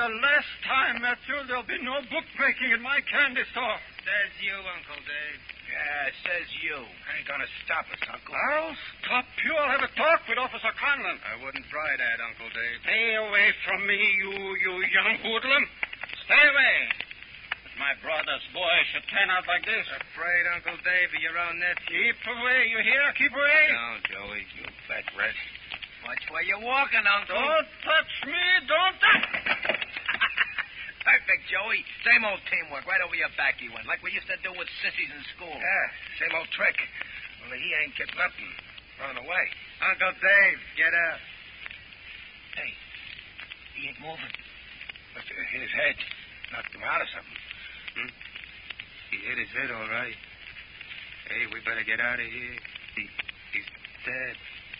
the last time, Matthew, there'll be no bookmaking in my candy store. Says you, Uncle Dave. Yeah, it says you. Ain't gonna stop us, Uncle. I'll stop you. I'll have a talk with Officer Conlon. I wouldn't try that, Uncle Dave. Stay away from me, you young hoodlum. Stay away. If my brother's boy should turn out like this. Afraid, Uncle Dave, of your own nephew? Keep away, you hear? Keep away. No, Joey. You fat rat. Watch where you're walking, Uncle. Don't touch me. Don't touch. Perfect, Joey. Same old teamwork. Right over your back he went, like we used to do with sissies in school. Yeah, same old trick. Only he ain't getting up and running away. Uncle Dave, get up. Hey, he ain't moving. Must have hit his head. Knocked him out or something. He hit his head, all right. Hey, we better get out of here. He's dead.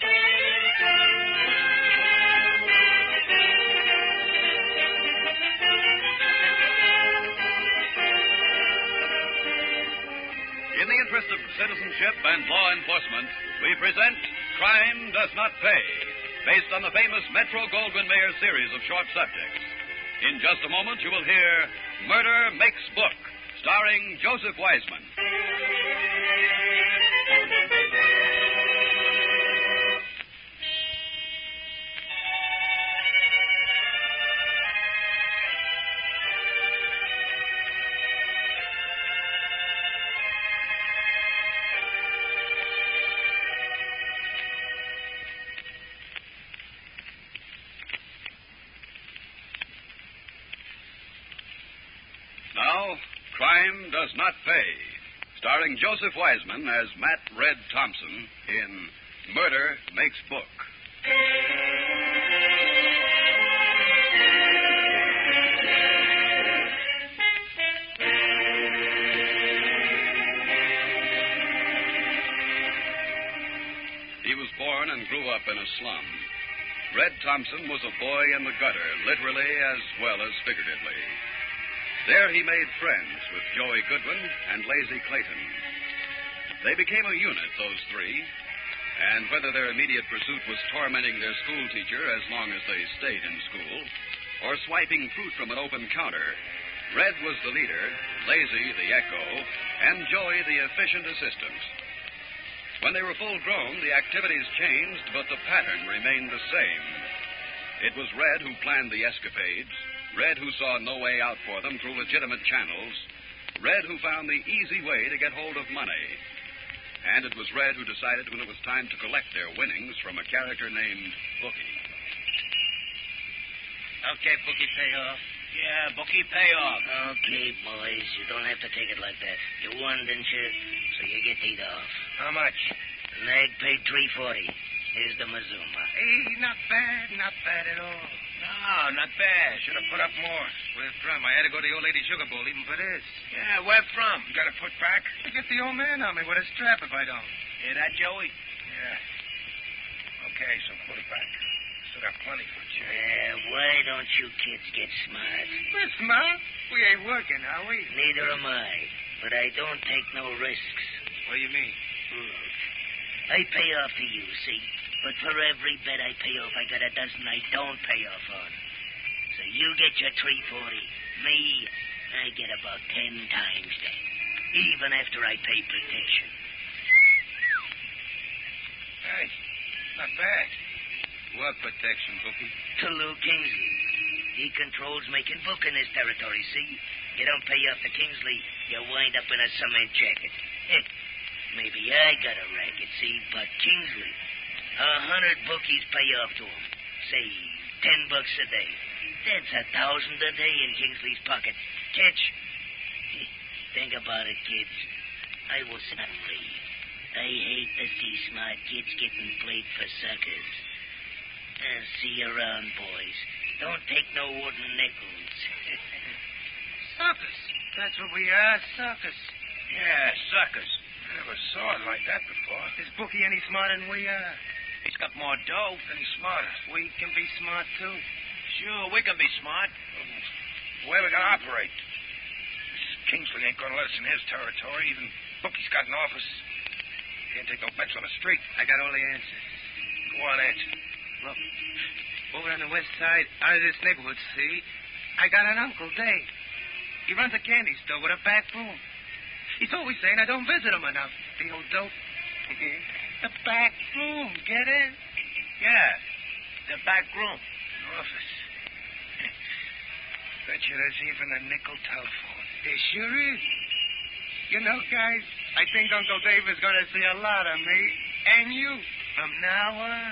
In the interest of citizenship and law enforcement, we present Crime Does Not Pay, based on the famous Metro-Goldwyn-Mayer series of short subjects. In just a moment, you will hear Murder Makes Book, starring Joseph Wiseman. Now, Crime Does Not Pay, starring Joseph Wiseman as Matt Red Thompson in Murder Makes Book. He was born and grew up in a slum. Red Thompson was a boy in the gutter, literally as well as figuratively. There he made friends with Joey Goodwin and Lazy Clayton. They became a unit, those three, and whether their immediate pursuit was tormenting their school teacher as long as they stayed in school, or swiping fruit from an open counter, Red was the leader, Lazy the echo, and Joey the efficient assistant. When they were full grown, the activities changed, but the pattern remained the same. It was Red who planned the escapades, Red who saw no way out for them through legitimate channels, Red who found the easy way to get hold of money. And it was Red who decided when it was time to collect their winnings from a character named Bookie. Okay, Bookie, pay off. Yeah, Bookie, pay off. Okay, boys, you don't have to take it like that. You won, didn't you? So you get paid off. How much? Nag paid $3.40. Here's the Mazuma. Hey, not bad at all. No, not bad. Should have put up more. Where from? I had to go to the old lady sugar bowl even for this. Yeah, where from? You got to put back? I get the old man on me with a strap if I don't. Hear that, Joey? Yeah. Okay, so put it back. Still got plenty for you. Yeah, why don't you kids get smart? We're smart. We ain't working, are we? Neither am I. But I don't take no risks. What do you mean? Look, I pay off to you, see? But for every bet I pay off, I got a dozen I don't pay off on. So you get your $3.40. Me, I get about 10 times that. Even after I pay protection. Hey, not bad. What protection, Bookie? To Lou Kingsley. He controls making book in his territory, see? You don't pay off to Kingsley, you wind up in a cement jacket. Maybe I got a racket, see? But Kingsley, 100 bookies pay off to him. Say, $10 a day. That's $1,000 a day in Kingsley's pocket. Catch? Think about it, kids. I was not free. I hate to see smart kids getting played for suckers. See you around, boys. Don't take no wooden nickels. Suckers. That's what we are, suckers. Yeah, suckers. Never saw it like that before. Is Bookie any smarter than we are? He's got more dough. Any smarter. We can be smart, too. Sure, we can be smart. Where we gonna operate? This Kingsley ain't gonna let us in his territory. Even Bookie's got an office. Can't take no bets on the street. I got all the answers. Go on, answer. Look, over on the west side, out of this neighborhood, see? I got an Uncle Dave. He runs a candy store with a back room. He's always saying I don't visit him enough, the old dope. The back room, get it? Yeah, the back room. Office. Bet you there's even a nickel telephone. There sure is. You know, guys, I think Uncle Dave is going to see a lot of me and you from now on.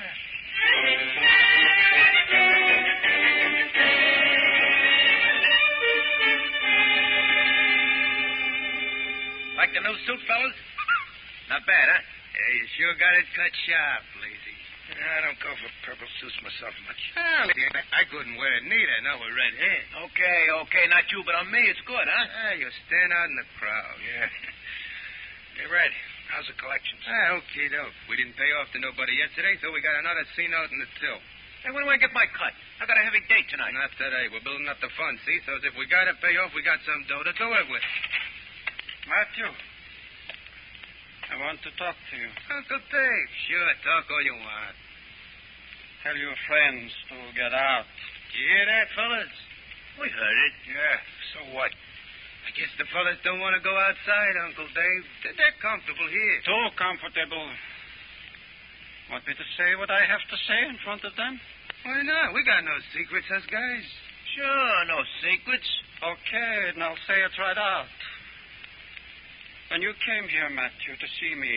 Like the new suit, fellas? Not bad, huh? Yeah, you sure got it cut sharp, Lazy. I don't go for purple suits myself much. Well, I couldn't wear it neither, not with red hair. Okay, not you, but on me, it's good, huh? You stand out in the crowd. Yeah. Hey, Red, how's the collections? Okay, doke. We didn't pay off to nobody yesterday, so we got another C note in the till. Hey, when do I get my cut? I got a heavy date tonight. Not today. We're building up the fund, see? So if we got to pay off, we got some dough to do it with. Matthew, I want to talk to you. Uncle Dave. Sure, talk all you want. Tell your friends to get out. You hear that, fellas? We heard it. Yeah, so what? I guess the fellas don't want to go outside, Uncle Dave. They're comfortable here. Too comfortable. Want me to say what I have to say in front of them? Why not? We got no secrets, us guys. Sure, no secrets. Okay, and I'll say it right out. When you came here, Matthew, to see me,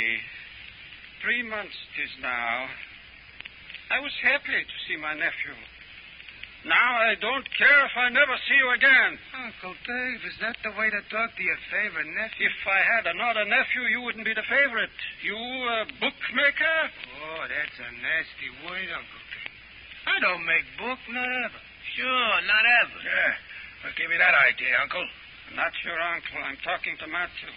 3 months 'tis now, I was happy to see my nephew. Now I don't care if I never see you again. Uncle Dave, is that the way to talk to your favorite nephew? If I had another nephew, you wouldn't be the favorite. You a bookmaker? Oh, that's a nasty word, Uncle Dave. I don't make book, not ever. Sure, not ever. Yeah, what gave you that idea, Uncle? Not your uncle. I'm talking to Matthew.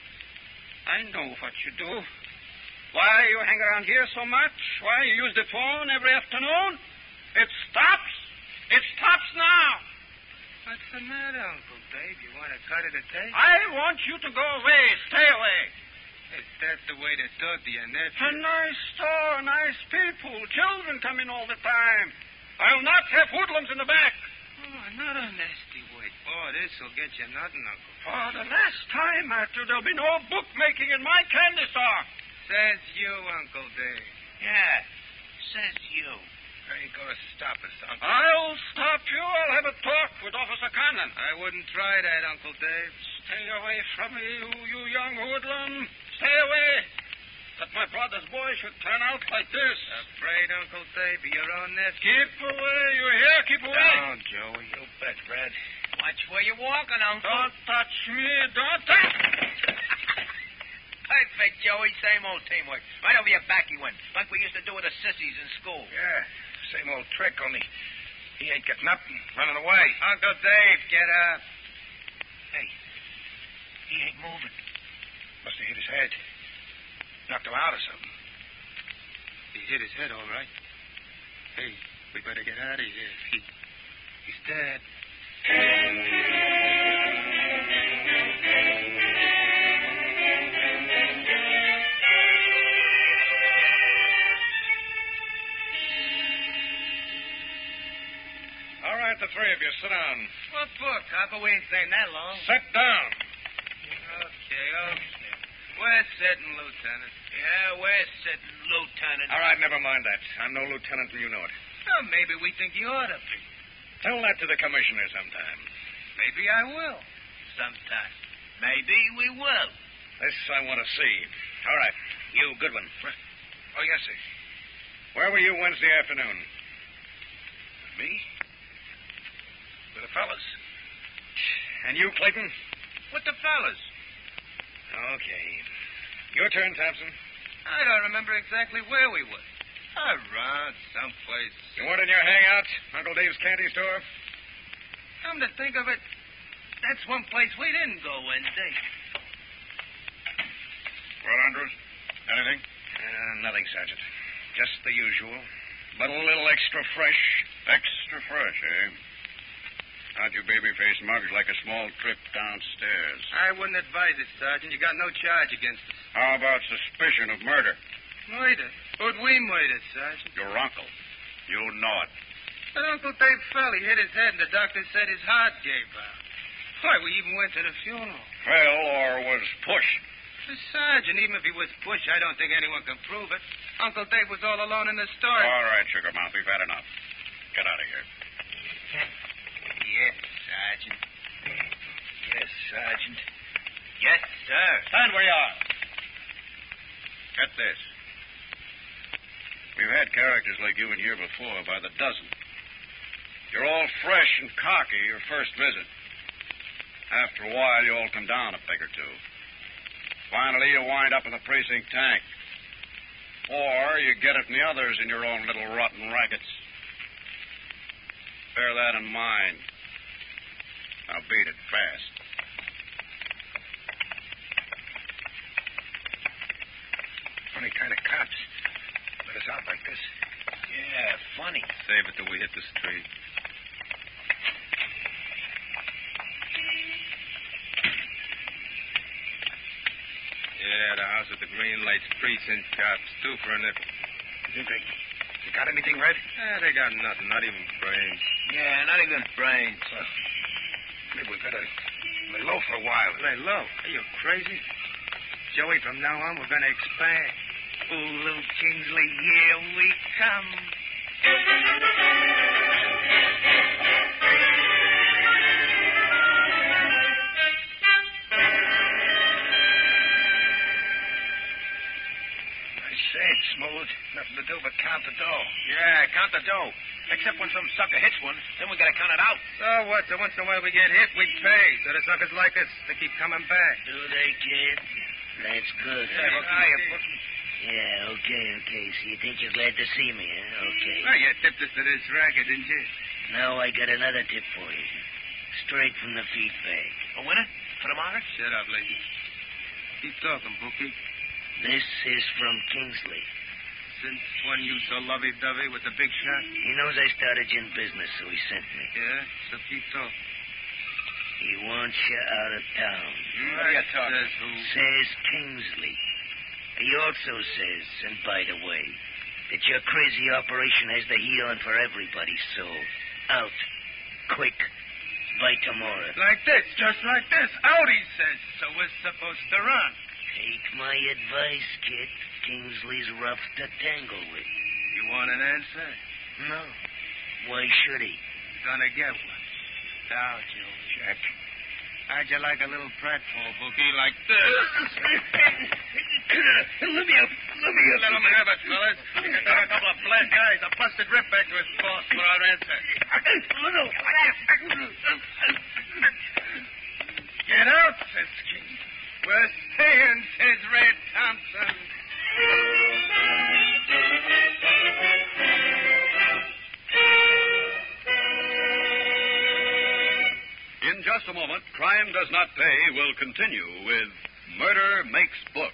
I know what you do. Why you hang around here so much? Why you use the phone every afternoon? It stops. It stops now. What's the matter, Uncle Dave? You want to cut it a taste? I want you to go away. Stay away. Is that the way to talk to your nephew? A nice store, nice people. Children come in all the time. I'll not have hoodlums in the back. Oh, not a nasty word. Oh, this'll get you nothing, Uncle. For the last time, Matthew, there'll be no bookmaking in my candy store. Says you, Uncle Dave. Yeah, says you. How you going to stop us, Uncle? I'll stop you. I'll have a talk with Officer Conlon. I wouldn't try that, Uncle Dave. Stay away from me, you young hoodlum. Stay away. That my brother's boy should turn out like this. Afraid, Uncle Dave, of your own nephew? Keep away. You hear? Keep away. Don't, Joey. You bet, Red. Watch where you're walking, Uncle. Don't touch me. Don't touch. Perfect, Joey. Same old teamwork. Right over your back he went. Like we used to do with the sissies in school. Yeah, same old trick, only he ain't getting up and running away. Uncle Dave, get up. Hey, he ain't moving. Must have hit his head. Knocked him out or something. He hit his head, all right. Hey, we better get out of here. He's dead. All right, the three of you, sit down. What for, Copper? We ain't staying that long. Sit down. Okay. We're sitting, Lieutenant. Yeah, we're sitting, Lieutenant. All right, never mind that. I'm no lieutenant till you know it. Well, maybe we think you ought to be. Tell that to the commissioner sometime. Maybe I will. Sometime. Maybe we will. This I want to see. All right, you, Goodwin. Oh, yes, sir. Where were you Wednesday afternoon? Me? With the fellas. And you, Clayton? With the fellas. Okay. Your turn, Thompson. I don't remember exactly where we were. Around someplace. You weren't in your hangout, Uncle Dave's candy store? Come to think of it, that's one place we didn't go Wednesday. Well, Andrews, anything? Nothing, Sergeant. Just the usual. But a little extra fresh. Extra fresh, eh? How'd your baby-faced mugs like a small trip downstairs? I wouldn't advise it, Sergeant. You got no charge against us. How about suspicion of murder? Murder? Who'd we murder, Sergeant? Your uncle. You know it. But Uncle Dave fell. He hit his head, and the doctor said his heart gave out. Why, we even went to the funeral. Fell or was pushed? The sergeant, even if he was pushed, I don't think anyone can prove it. Uncle Dave was all alone in the store. All right, Sugar Mouth, we've had enough. Get out of here. Yes, Sergeant. Yes, Sergeant. Yes, sir. Stand where you are. Get this. We've had characters like you in here before by the dozen. You're all fresh and cocky your first visit. After a while, you all come down a peg or two. Finally, you wind up in the precinct tank. Or you get it in the others in your own little rotten rackets. Bear that in mind. Now beat it fast. Funny kind of cops. Let us out like this. Yeah, funny. Save it till we hit the street. Yeah, the house with the green lights, precinct cops, 2 for a nickel. You think they got anything, Red? They got nothing, not even brains. Yeah, not even brains. Maybe we better lay low for a while. Lay low. Are you crazy? Joey, from now on, we're going to expand. Oh, Lou Kingsley, here we come. Smooth. Nothing to do but count the dough. Yeah, count the dough. Except when some sucker hits one, then we gotta count it out. So what? So once in a while we get hit, we pay. So the suckers like us, they keep coming back. Do they, kid? That's good. Yeah, okay. So you think you're glad to see me, huh? Okay. Oh, you tipped us to this racket, didn't you? Now I got another tip for you. Straight from the feed bag. A winner? For the market? Shut up, lady. Keep talking, Bookie. This is from Kingsley. Since when you so lovey-dovey with the big shot? He knows I started in business, so he sent me. Yeah? So keep talking. He wants you out of town. What are you talking? Says who? Says Kingsley. He also says, and by the way, that your crazy operation has the heat on for everybody, so out. Quick. By tomorrow. Like this, just like this. Out, he says. So we're supposed to run. Take my advice, kid. Kingsley's rough to tangle with. You want an answer? No. Why should he? Gonna get one. Now, Joe. Jack. How'd you like a little pratfall, Bookie, like this? Let me up. Let him have it, fellas. You can take a couple of black guys, a busted rip back to his boss for our answer. Get out, says King. We're staying, says Red Thompson. In just a moment, Crime Does Not Pay will continue with Murder Makes Book.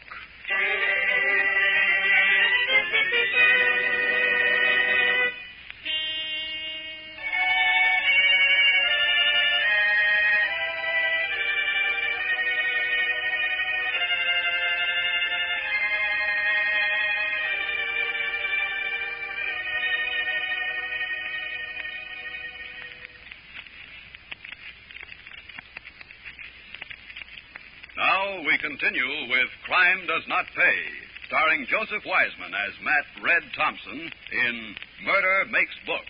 Now we continue with Crime Does Not Pay, starring Joseph Wiseman as Matt Red Thompson in Murder Makes Book.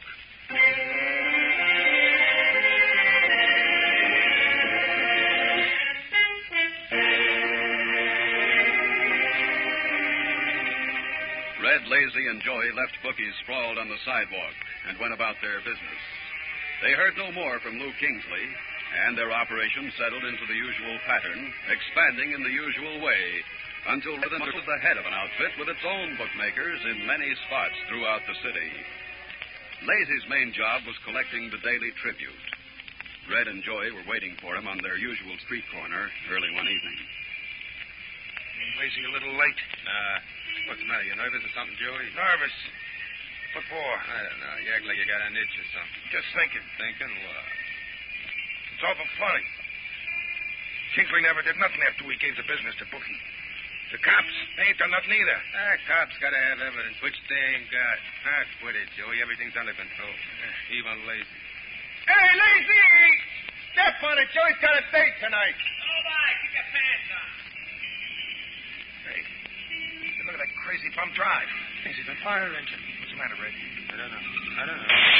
Red, Lazy, and Joey left bookies sprawled on the sidewalk and went about their business. They heard no more from Lou Kingsley, and their operation settled into the usual pattern, expanding in the usual way, until Rhythm was the head of an outfit with its own bookmakers in many spots throughout the city. Lazy's main job was collecting the daily tribute. Red and Joey were waiting for him on their usual street corner early one evening. Lazy a little late. What's the matter? You nervous or something, Joey? Nervous. What for? I don't know. You act like you got an itch or something. Just thinking. Thinking what? It's awful funny. Kingsley never did nothing after we gave the business to Bookie. The cops, they ain't done nothing either. Cops got to have evidence, which they ain't got. Quit it, Joey. Everything's under control. Even Lazy. Hey, Lazy! Step on it. Joey's got a date tonight. Hold on. Keep your pants on. Hey, look at that crazy bum drive. This is a fire engine. What's the matter, Red? I don't know.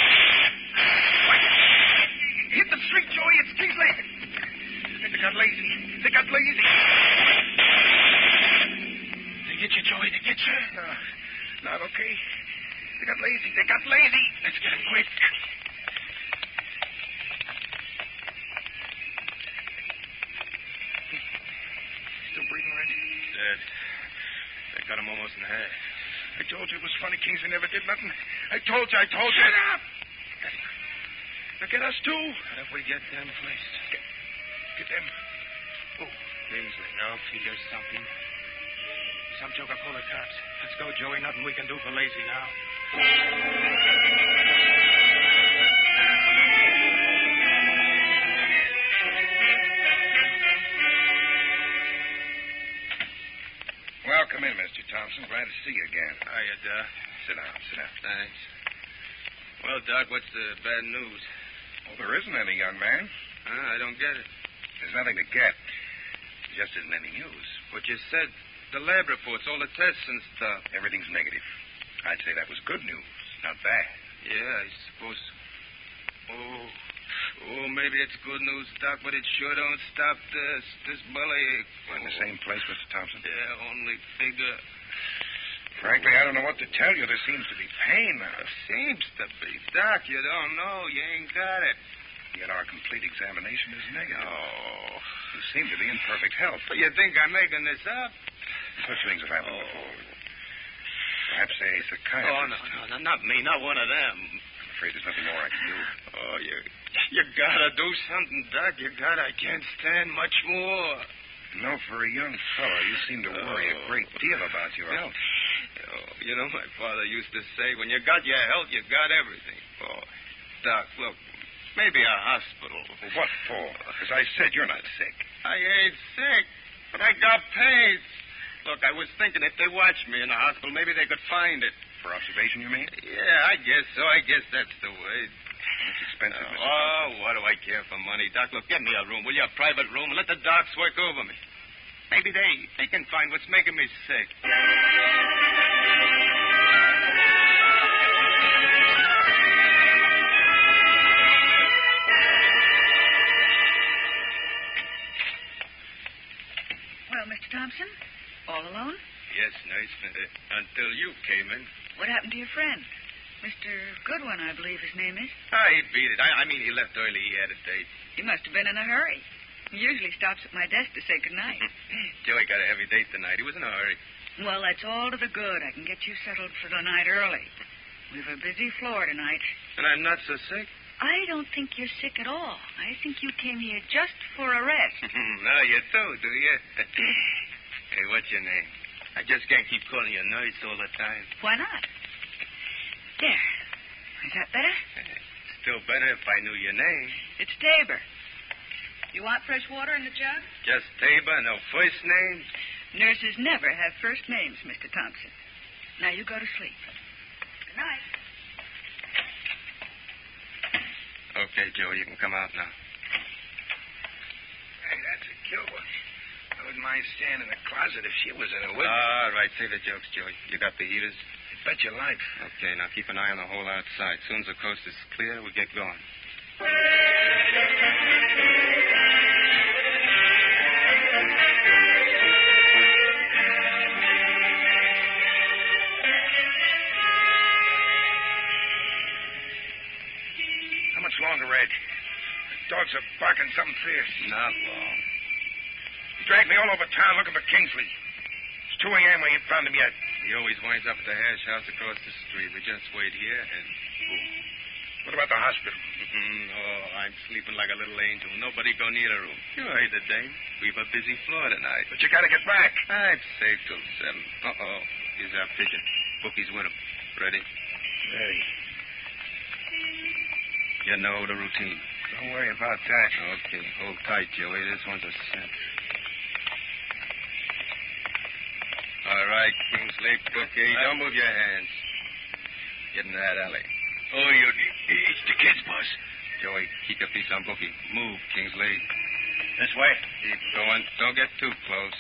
Hit the street, Joey. It's Kingsley. They got lazy. They get you, Joey. They get you. Not okay. They got lazy. Let's get him quick. Still breathing, Red? Dead. They got him almost in half. I told you it was funny. Kingsley never did nothing. I told you. Shut up! Now get us, too. What if we get them placed? Get them. Oh, Kingsley, now figure something. Some joker pull the cops. Let's go, Joey. Nothing we can do for Lazy now. Well, come in, Mr. Thompson. Glad to see you again. Hiya, Doc. Sit down. Thanks. Well, Doc, what's the bad news? Well, there isn't any, young man. I don't get it. There's nothing to get. There just isn't any news. What you said, the lab reports, all the tests and stuff. Everything's negative. I'd say that was good news, not bad. Yeah, I suppose. Oh, maybe it's good news, Doc, but it sure don't stop this bellyache. We're in the same place, Mr. Thompson. Yeah, only bigger. Frankly, I don't know what to tell you. There seems to be pain. Seems to be. Doc, you don't know. You ain't got it. Yet our complete examination is negative. Oh. You seem to be in perfect health. But you think I'm making this up? Such things have happened before. Perhaps a psychiatrist. Oh, no, not me. Not one of them. I'm afraid there's nothing more I can do. Oh, you gotta do something, Doc. I can't stand much more. No, for a young fellow, you seem to worry a great deal about your health. Oh, you know, my father used to say, when you got your health, you got everything. Oh, Doc, look, maybe a hospital. Well, what for? As I said, you're not sick. I ain't sick, but I got pains. Look, I was thinking if they watched me in the hospital, maybe they could find it. For observation, you mean? Yeah, I guess so. I guess that's the way. It's expensive, Mr. Oh, Thompson. what do I care for money? Doc, look, get me a room, will you? A private room, and let the docs work over me. Maybe they can find what's making me sick. Well, Mr. Thompson, all alone? Yes, nurse, until you came in. What happened to your friend? Mr. Goodwin, I believe his name is. He beat it. I mean, he left early. He had a date. He must have been in a hurry. He usually stops at my desk to say goodnight. Joey got a heavy date tonight. He was in a hurry. Well, that's all to the good. I can get you settled for the night early. We've a busy floor tonight. And I'm not so sick? I don't think you're sick at all. I think you came here just for a rest. No, you do you? Hey, what's your name? I just can't keep calling you nurse all the time. Why not? There. Is that better? Still better if I knew your name. It's Tabor. You want fresh water in the jug? Just Tabor, no first name? Nurses never have first names, Mr. Thompson. Now you go to sleep. Good night. Okay, Joey, you can come out now. Hey, that's a kill one. I wouldn't mind staying in the closet if she was in it, would All right, say the jokes, Joey. You got the heaters? Bet your life. Okay, now keep an eye on the hole outside. As soon as the coast is clear, we get going. How much longer, Red? The dogs are barking something fierce. Not long. He dragged me all over town looking for Kingsley. It's 2 a.m. We ain't found him yet. He always winds up at the hash house across the street. We just wait here and boom. What about the hospital? Oh, I'm sleeping like a little angel. Nobody go near the room. You heard the dame. We've a busy floor tonight. But you gotta get back. I'm safe till 7. Uh-oh. Here's our pigeon. Bookie's with him. Ready? Ready. You know the routine. Don't worry about that. Okay, hold tight, Joey. This one's a scent. All right, Kingsley. Bookie, don't move your hands. Get into that alley. Oh, it's the kids, boss. Joey, keep your piece on Bookie. Move, Kingsley. This way. Keep going. Don't get too close.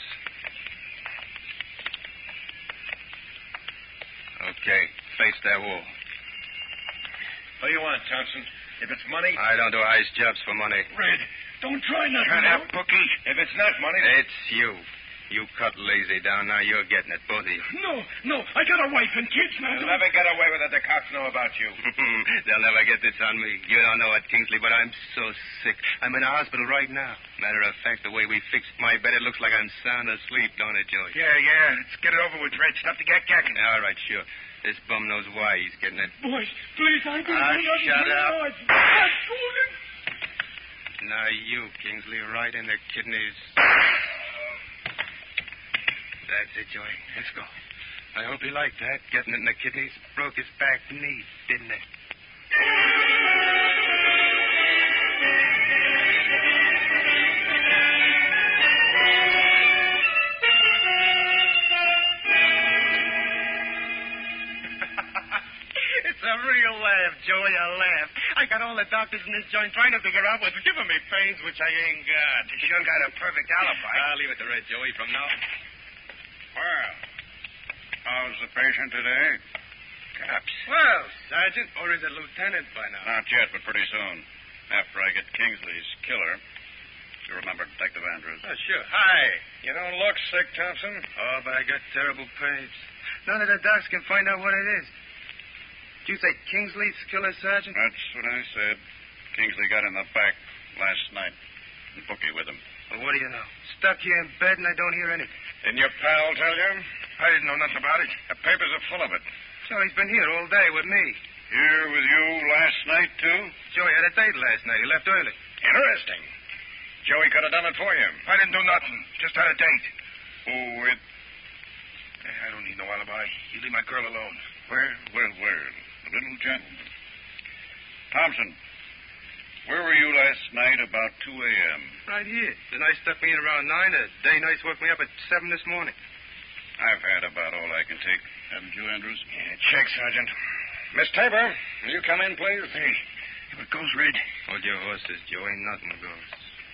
Okay, face that wall. What do you want, Thompson? If it's money... I don't do ice jobs for money. Red, don't try nothing. Shut up, Bookie. If it's not money... It's you. You cut Lazy down. Now you're getting it, both of you. No. I got a wife and kids now. You'll never get away with it. The cops know about you. They'll never get this on me. You don't know it, Kingsley, but I'm so sick. I'm in a hospital right now. Matter of fact, the way we fixed my bed, it looks like I'm sound asleep, don't it, Joey? Yeah. Let's get it over with, Red. Stop the gagging. All right, sure. This bum knows why he's getting it. Boys, please, I'm going to... Shut up. Now you, Kingsley, right in the kidneys. That's it, Joey. Let's go. I hope he liked that. Getting it in the kidneys broke his back knee, didn't it? It's a real laugh, Joey, a laugh. I got all the doctors in this joint trying to figure out what's giving me pains, which I ain't got. You sure got a perfect alibi. I'll leave it to Red, Joey, from now. Well, how's the patient today? Cops. Well, Sergeant, or is it Lieutenant by now? Not yet, but pretty soon. After I get Kingsley's killer. You remember Detective Andrews? Oh, sure. Hi. You don't look sick, Thompson. Oh, but I got terrible pains. None of the docs can find out what it is. Did you say Kingsley's killer, Sergeant? That's what I said. Kingsley got in the back last night. And Bookie with him. Well, what do you know? Stuck here in bed and I don't hear anything. Didn't your pal tell you? I didn't know nothing about it. The papers are full of it. So he's been here all day with me. Here with you last night, too? Joey had a date last night. He left early. Interesting. Joey could have done it for you. I didn't do nothing. Just had a date. Oh, with... I don't need no alibi. You leave my girl alone. Well. A little gentleman. Thompson, where were you last night about 2 a.m.? Right here. The night stuck me in around 9. The day nights woke me up at 7 this morning. I've had about all I can take. Haven't you, Andrews? Yeah, check, Sergeant. Miss Tabor, will you come in, please? Hey, if it goes, Red. Hold your horses, Joey. Nothing goes.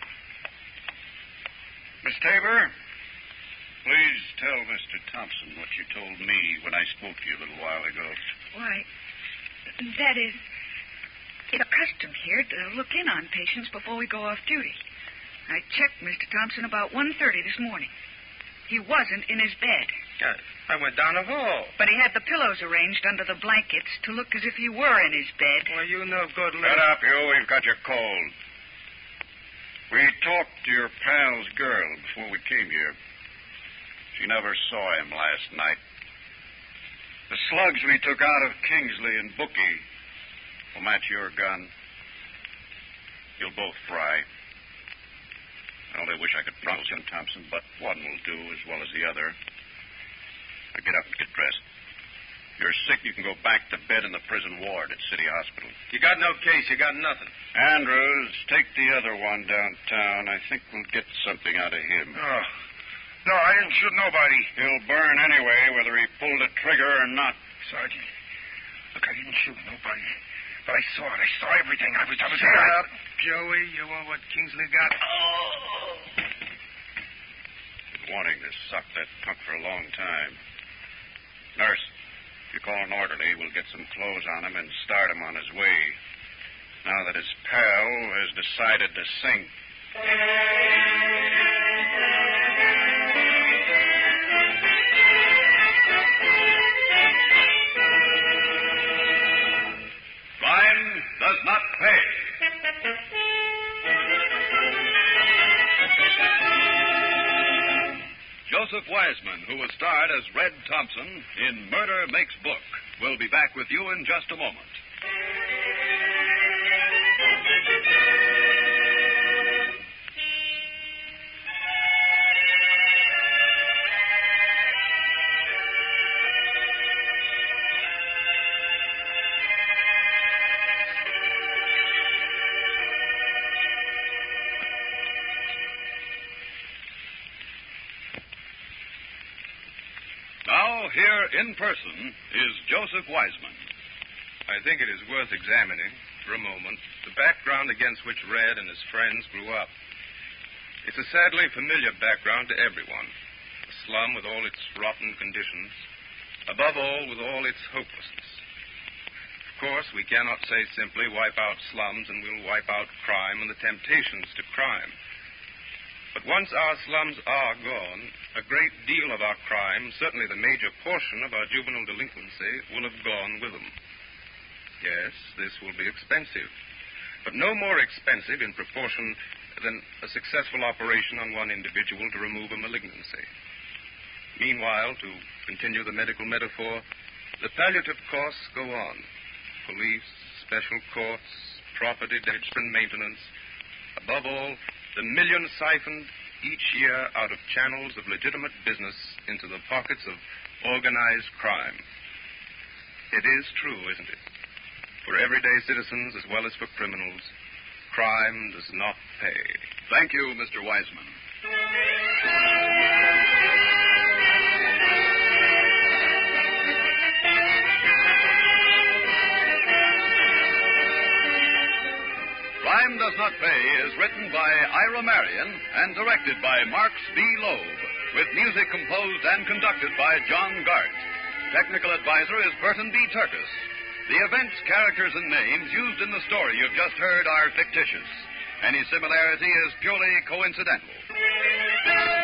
Miss Tabor, please tell Mr. Thompson what you told me when I spoke to you a little while ago. Why, that is, it's a custom here to look in on patients before we go off duty. I checked Mr. Thompson about 1:30 this morning. He wasn't in his bed. I went down the hall. But he had the pillows arranged under the blankets to look as if he were in his bed. Well, you know good Shut up, you. We've got your cold. We talked to your pal's girl before we came here. She never saw him last night. The slugs we took out of Kingsley and Bookie will match your gun. You'll both fry. I only wish I could promise you, Thompson, but one will do as well as the other. Now get up and get dressed. If you're sick, you can go back to bed in the prison ward at City Hospital. You got no case. You got nothing. Andrews, take the other one downtown. I think we'll get something out of him. No, I didn't shoot nobody. He'll burn anyway, whether he pulled a trigger or not. Sergeant, look, I didn't shoot nobody. But I saw it. I saw everything. I was Shut there. up, Joey. You want what Kingsley got? Been wanting to suck that punk for a long time. Nurse, if you call an orderly, we'll get some clothes on him and start him on his way. Now that his pal has decided to sing. Crime does not pay. Joseph Wiseman, who was starred as Red Thompson in Murder Makes Book, will be back with you in just a moment. now, here in person, is Joseph Wiseman. I think it is worth examining, for a moment, the background against which Red and his friends grew up. It's a sadly familiar background to everyone. A slum with all its rotten conditions. Above all, with all its hopelessness. Of course, we cannot say simply wipe out slums and we'll wipe out crime and the temptations to crime. But once our slums are gone, a great deal of our crime, certainly the major portion of our juvenile delinquency, will have gone with them. Yes, this will be expensive, but no more expensive in proportion than a successful operation on one individual to remove a malignancy. Meanwhile, to continue the medical metaphor, the palliative costs go on. Police, special courts, property damage and maintenance. Above all, the millions siphoned each year out of channels of legitimate business into the pockets of organized crime. It is true, isn't it? For everyday citizens as well as for criminals, crime does not pay. Thank you, Mr. Wiseman. Crime Does Not Pay is written by Ira Marion and directed by Marks B. Loeb, with music composed and conducted by John Gart. Technical advisor is Burton B. Turkis. The events, characters, and names used in the story you've just heard are fictitious. Any similarity is purely coincidental.